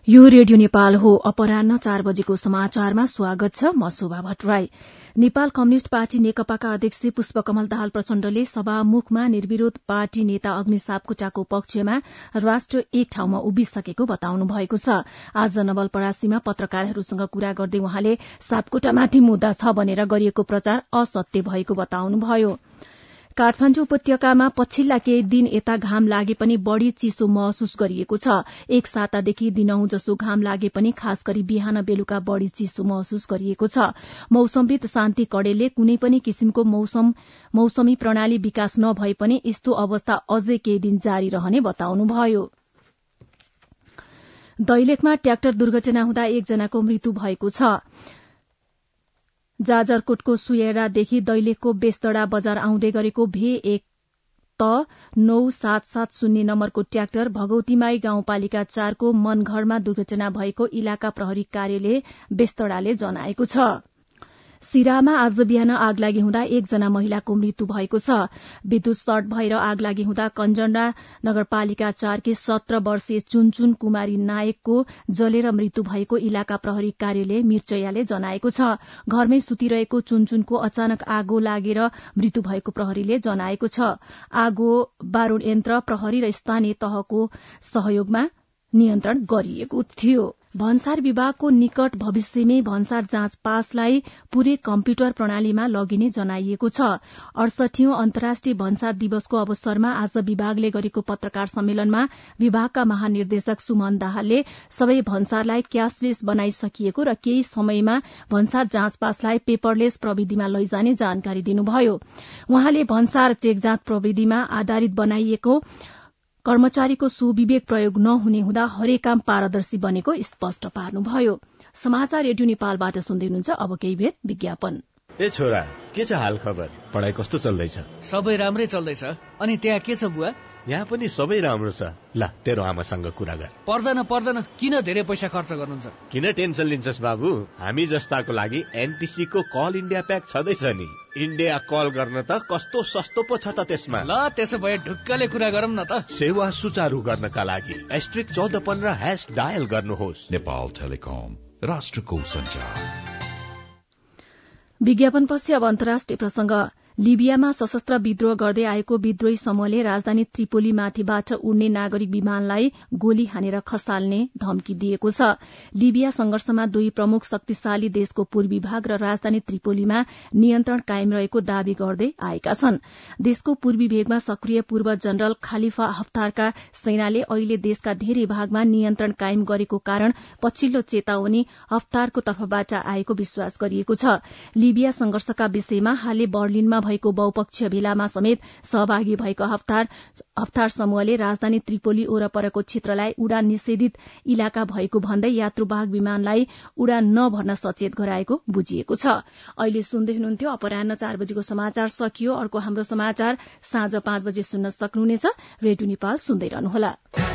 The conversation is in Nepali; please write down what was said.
यो रेडियो नेपाल हो। अपराह्न 4 बजेको समाचारमा स्वागत छ। म शोभा भट्टराई। नेपाल कम्युनिष्ट पार्टी नेकपाका अध्यक्ष पुष्पकमल दाहाल प्रचण्डले सभामुखमा निर्विरोध पार्टी नेता अग्नि सापकोटाको पक्षमा राष्ट्र एक ठाउँमा उभिसकेको बताउनु भएको छ। आज नवलपरासीमा पत्रकारहरूसँग कुरा गर्दै उहाँले सापकोटामाथि मुद्दा छ भनेर गरिएको प्रचार असत्य भएको बताउनुभयो। काठमाण्डु उपत्यकामा पछिल्ला केही दिन यता घाम लागे पनि बढ़ी चिसो महसुस गरिएको छ। एक सातादेखि दिनहुँ जसो घाम लागे पनि खास गरी बिहान बेलुका बढ़ी चिसो महसुस गरिएको छ। मौसमविद शान्ति कडेलले कुनै पनि किसिमको मौसमी प्रणाली विकास नभए पनि यस्तो अवस्था अझै केही दिन जारी रहने बताउनुभयो। दैलेखमा ट्र्याक्टर दुर्घटना हुँदा एकजनाको मृत्यु भएको छ। जाजरकोटको सुयेरादेखि दैलेखको बेस्तडा बजार आउँदै गरेको भे1 त 9770 नम्बरको ट्र्याक्टर भगौतीमाई गाउँपालिका 4 को मनघरमा दुर्घटना भएको इलाका प्रहरी कार्यालय बेस्तडाले जनाएको छ। सिरामा आज बिहान आगलागी हुँदा एकजना महिलाको मृत्यु भएको छ। विद्युत सर्ट भएर आगलागी हुँदा कञ्जण्डा नगरपालिका 4 की 17 वर्षीय चुनचुन कुमारी नायकको जलेर मृत्यु भएको इलाका प्रहरी कार्यालय मिर्चयाले जनाएको छ। घरमै सुतिरहेको चुनचुनको अचानक आगो लागेर मृत्यु भएको प्रहरीले जनाएको छ। आगो बारूद यन्त्र प्रहरी र स्थानीय तहको सहयोगमा नियन्त्रण गरिएको थियो। भन्सार विभागको निकट भविष्यमै भन्सार जाँच पासलाई पूरै कम्प्युटर प्रणालीमा लगिने जनाइएको छ। 68औं अन्तर्राष्ट्रिय भन्सार दिवसको अवसरमा आज विभागले गरेको पत्रकार सम्मेलनमा विभागका महानिर्देशक सुमन दाहालले सबै भन्सारलाई क्याशलेस बनाइसकिएको र केही समयमा भन्सार जाँच पासलाई पेपरलेस प्रविधिमा लैजाने जानकारी दिनुभयो। उहाँले भन्सार चेक जाँच प्रविधिमा आधारित बनाइएको कर्मचारीको सुविवेक प्रयोग नहुने हुँदा हरेक काम पारदर्शी बनेको स्पष्ट पार्नुभयो। समाचार रेडियो नेपालबाट सुन्दै हुनुहुन्छ। अब केही बेर विज्ञापन। ए छोरा, के छ हाल खबर? पढाइ कस्तो चल्दैछ? सबै राम्रै चल्दैछ। अनि त्यहाँ के छ बुवा? यहाँ पनि सबै राम्रो छ। ल, तेरो आमासँग कुरा गर। पर्दैन, किन धेरै पैसा खर्च गर्नुहुन्छ? किन टेन्सन लिन्छस् बाबु? हामी जस्ताको लागि एनटीसी को कल इन्डिया प्याक छँदैछ नि। इन्डिया कल गर्न त कस्तो सस्तो पो छ त त्यसमा। ल, त्यसो भए ढुक्कले कुरा गरौँ न त। सेवा सुचारू गर्नका लागि *1415# डायल गर्नुहोस्। नेपाल टेलिकम, राष्ट्रको सञ्चार। विज्ञापनपछि अब अन्तर्राष्ट्रिय प्रसंग। लिबियामा सशस्त्र विद्रोह गर्दै आएको विद्रोही समूहले राजधानी त्रिपोलीमाथिबाट उड्ने नागरिक विमानलाई गोली हानेर खसाल्ने धम्की दिएको छ। लिबिया संघर्षमा दुई प्रमुख शक्तिशाली देशको पूर्वी भाग र राजधानी त्रिपोलीमा नियन्त्रण कायम रहेको दावी गर्दै आएका छन्। देशको पूर्वी भेगमा सक्रिय पूर्व जनरल खालिफा हफ्तारका सेनाले अहिले देशका धेरै भागमा नियन्त्रण कायम गरेको कारण पछिल्लो चेतावनी हफ्तारको तर्फबाट आएको विश्वास गरिएको छ। लिबिया संघर्षका विषयमा हालै बर्लिनमा भएको बहुपक्षीय भेलामा समेत सहभागी भएको हफ्तार समूहले राजधानी त्रिपोली वरपरको क्षेत्रलाई उडान निषेधित इलाका भएको भन्दै यात्रुवाहक विमानलाई उडान नभर्न सचेत गराएको बुझिएको छ। अहिले सुन्दै हुनुहुन्थ्यो। अपराह्न 4 बजेको समाचार सकियो। अर्को हाम्रो समाचार साँझ 5 बजे सुन्न सक्नुहुनेछ। रेडियो नेपाल सुन्दै रहनुहोला।